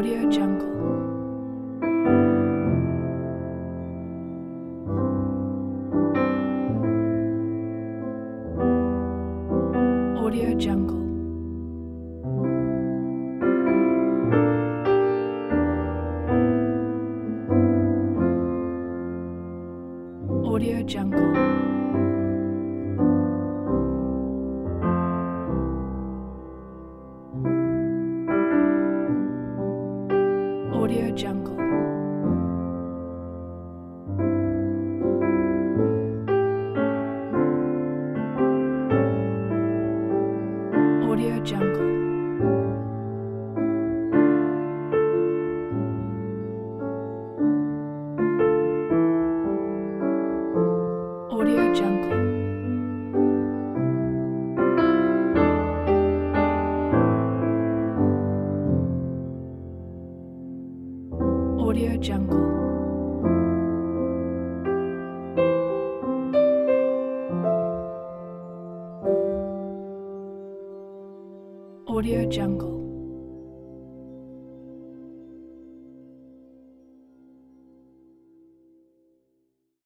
Audio Jungle. Audio Jungle. Audio Jungle. Audio Jungle. Audio Jungle. Audio Jungle. Audio Jungle. Audio Jungle.